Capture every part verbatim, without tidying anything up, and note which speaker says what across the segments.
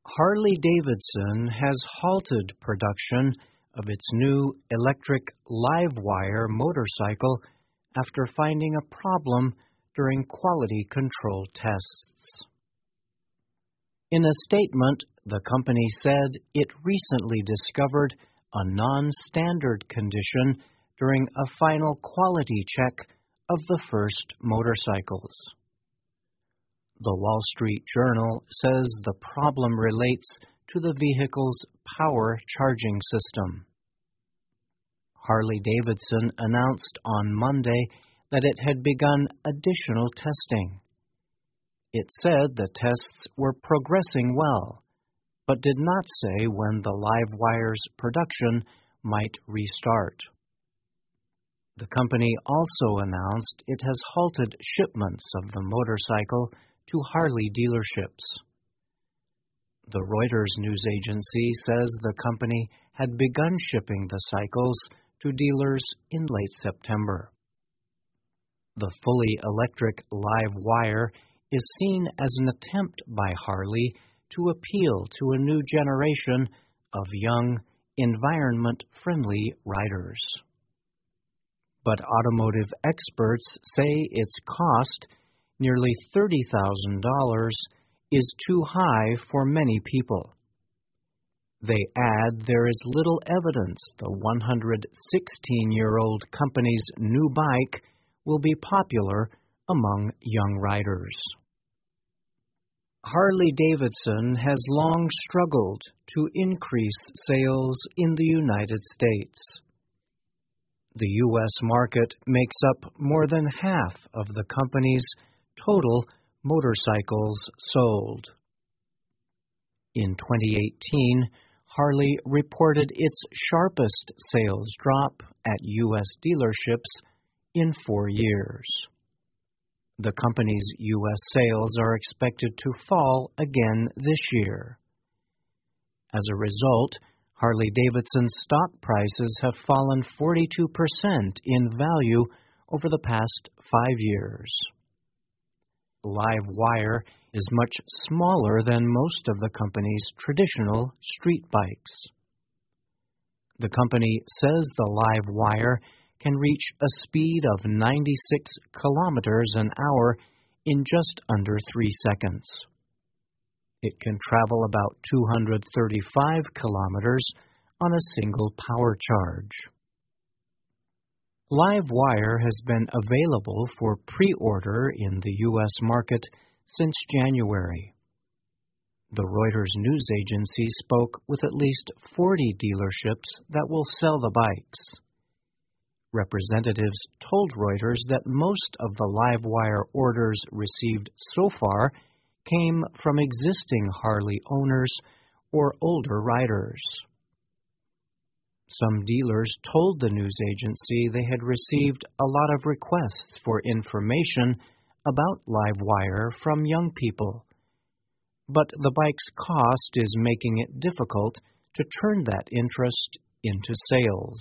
Speaker 1: Harley-Davidson has halted production of its new electric Livewire motorcycle after finding a problem during quality control tests. In a statement, the company said it recently discovered a non-standard condition during a final quality check of the first motorcycles. The Wall Street Journal says the problem relates to the vehicle's power charging system. Harley-Davidson announced on Monday that it had begun additional testing. It said the tests were progressing well, but did not say when the Livewire's production might restart. The company also announced it has halted shipments of the motorcycle to Harley dealerships. The Reuters news agency says the company had begun shipping the cycles to dealers in late September. The fully electric Livewire is seen as an attempt by Harley to appeal to a new generation of young, environment-friendly riders. But automotive experts say its cost, nearly thirty thousand dollars, is too high for many people. They add there is little evidence the one hundred sixteen-year-old company's new bike will be popular among young riders. Harley-Davidson has long struggled to increase sales in the United States. The U S market makes up more than half of the company's total motorcycles sold. In twenty eighteen, Harley reported its sharpest sales drop at U S dealerships in four years. The company's U S sales are expected to fall again this year. As a result, Harley-Davidson's stock prices have fallen forty-two percent in value over the past five years. Livewire is much smaller than most of the company's traditional street bikes. The company says the Livewire can reach a speed of ninety-six kilometers an hour in just under three seconds. It can travel about two hundred thirty-five kilometers on a single power charge. Livewire has been available for pre-order in the U S market since January. The Reuters news agency spoke with at least forty dealerships that will sell the bikes. Representatives told Reuters that most of the Livewire orders received so far came from existing Harley owners or older riders. Some dealers told the news agency they had received a lot of requests for information about Livewire from young people, but the bike's cost is making it difficult to turn that interest into sales.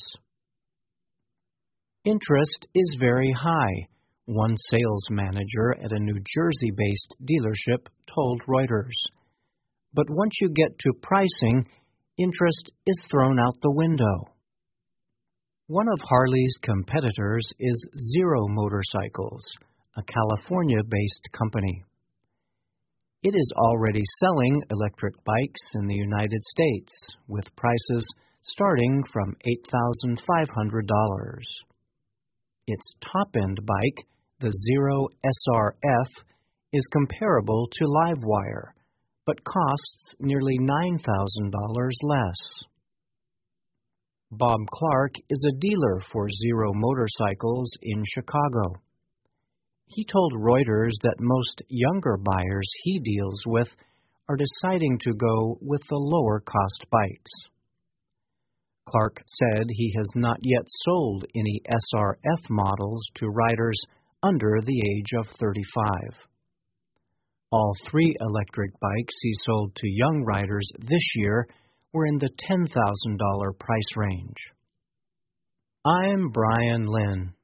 Speaker 1: Interest is very high, one sales manager at a New Jersey-based dealership told Reuters. But once you get to pricing, interest is thrown out the window. One of Harley's competitors is Zero Motorcycles, a California-based company. It is already selling electric bikes in the United States, with prices starting from eight thousand five hundred dollars. Its top-end bike, the Zero S R F, is comparable to Livewire, but costs nearly nine thousand dollars less. Bob Clark is a dealer for Zero Motorcycles in Chicago. He told Reuters that most younger buyers he deals with are deciding to go with the lower-cost bikes. Clark said he has not yet sold any S R F models to riders under the age of thirty-five. All three electric bikes he sold to young riders this year were in the ten thousand dollars price range. I'm Brian Lynn.